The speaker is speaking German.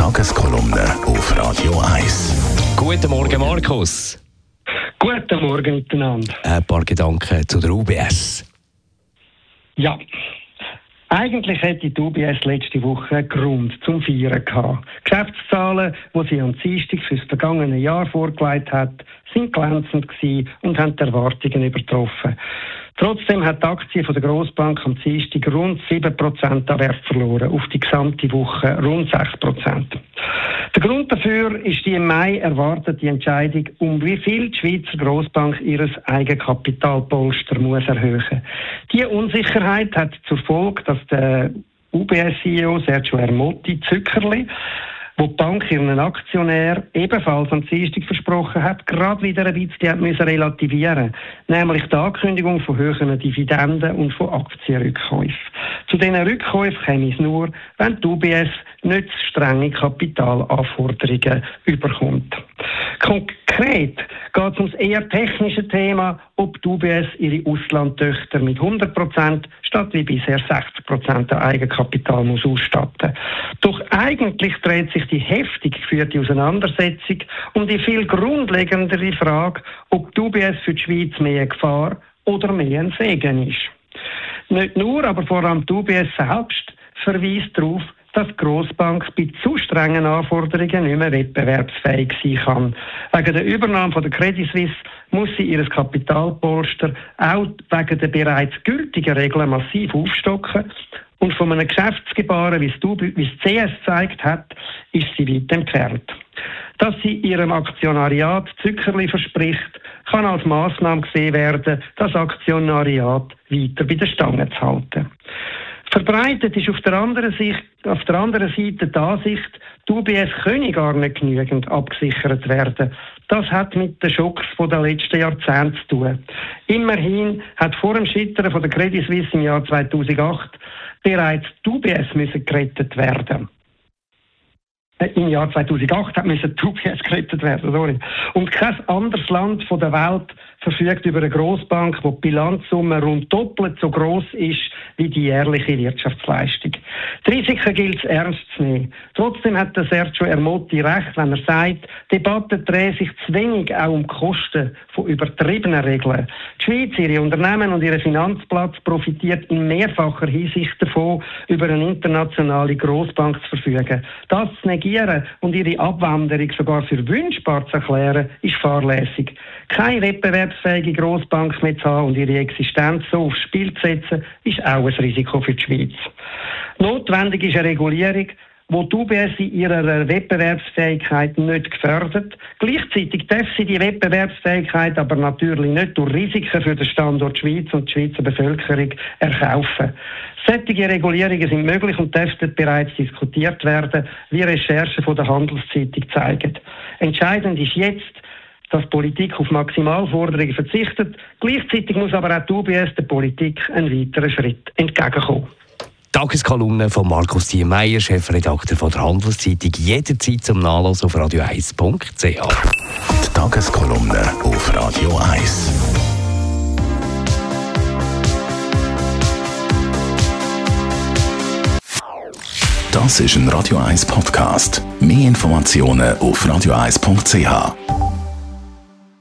Tageskolumne auf Radio 1. Guten Morgen, Markus. Guten Morgen miteinander. Ein paar Gedanken zu der UBS. Ja, eigentlich hätte die UBS letzte Woche einen Grund zum Feiern gehabt. Geschäftszahlen, die sie am Dienstag für das vergangene Jahr vorgelegt hat, sind glänzend gewesen und haben die Erwartungen übertroffen. Trotzdem hat die Aktie von der Grossbank am Dienstag rund 7% an Wert verloren, auf die gesamte Woche rund 6%. Der Grund dafür ist die im Mai erwartete Entscheidung, um wie viel die Schweizer Grossbank ihr Eigenkapitalpolster muss erhöhen. Diese Unsicherheit hat zur Folge, dass der UBS-CEO Sergio Ermotti Zückerli, wo die Bank ihren Aktionär ebenfalls am Dienstag versprochen hat, gerade wieder ein bisschen relativieren, nämlich die Ankündigung von höheren Dividenden und von Aktienrückkäufen. Zu diesen Rückkäufen käme es nur, wenn die UBS nicht strenge Kapitalanforderungen überkommt. Konkret geht es um das eher technische Thema, ob die UBS ihre Auslandtöchter mit 100% statt wie bisher 60% an Eigenkapital muss ausstatten. Doch eigentlich dreht sich die heftig geführte Auseinandersetzung um die viel grundlegendere Frage, ob die UBS für die Schweiz mehr eine Gefahr oder mehr ein Segen ist. Nicht nur, aber vor allem die UBS selbst verweist darauf, dass die Grossbank bei zu strengen Anforderungen nicht mehr wettbewerbsfähig sein kann. Wegen der Übernahme von der Credit Suisse muss sie ihr Kapitalpolster auch wegen der bereits gültigen Regeln massiv aufstocken. Und von einem Geschäftsgebaren, wie es CS gezeigt hat, ist sie weit entfernt. Dass sie ihrem Aktionariat Zückerli verspricht, kann als Massnahme gesehen werden, das Aktionariat weiter bei der Stange zu halten. Verbreitet ist auf der anderen Seite die Ansicht, die UBS könne gar nicht genügend abgesichert werden. Das hat mit den Schocks der letzten Jahrzehnte zu tun. Immerhin hat vor dem Scheitern von der Credit Suisse im Jahr 2008 bereits die UBS müssen gerettet werden. Im Jahr 2008 müssen die UBS gerettet werden, sorry. Und kein anderes Land der Welt verfügt über eine Grossbank, wo die Bilanzsumme rund doppelt so gross ist wie die jährliche Wirtschaftsleistung. Die Risiken gilt es ernst zu nehmen. Trotzdem hat der Sergio Ermotti recht, wenn er sagt, die Debatte dreht sich zu wenig auch um die Kosten von übertriebenen Regeln. Die Schweiz, ihre Unternehmen und ihr Finanzplatz profitiert in mehrfacher Hinsicht davon, über eine internationale Grossbank zu verfügen. Das zu negieren und ihre Abwanderung sogar für wünschbar zu erklären, ist fahrlässig. Keine wettbewerbsfähige Grossbank mehr zu haben und ihre Existenz so aufs Spiel zu setzen, ist auch ein Risiko für die Schweiz. Notwendig ist eine Regulierung, wo die UBS in ihrer Wettbewerbsfähigkeit nicht gefördert. Gleichzeitig darf sie die Wettbewerbsfähigkeit aber natürlich nicht durch Risiken für den Standort Schweiz und die Schweizer Bevölkerung erkaufen. Solche Regulierungen sind möglich und dürften bereits diskutiert werden, wie Recherchen von der Handelszeitung zeigen. Entscheidend ist jetzt, dass die Politik auf Maximalforderungen verzichtet. Gleichzeitig muss aber auch die UBS der Politik einen weiteren Schritt entgegenkommen. Tageskolumne von Markus Diemeyer, Chefredakteur von der Handelszeitung, jederzeit zum Nachlesen auf radio1.ch. Die Tageskolumne auf Radio 1. Das ist ein Radio 1 Podcast. Mehr Informationen auf radio1.ch.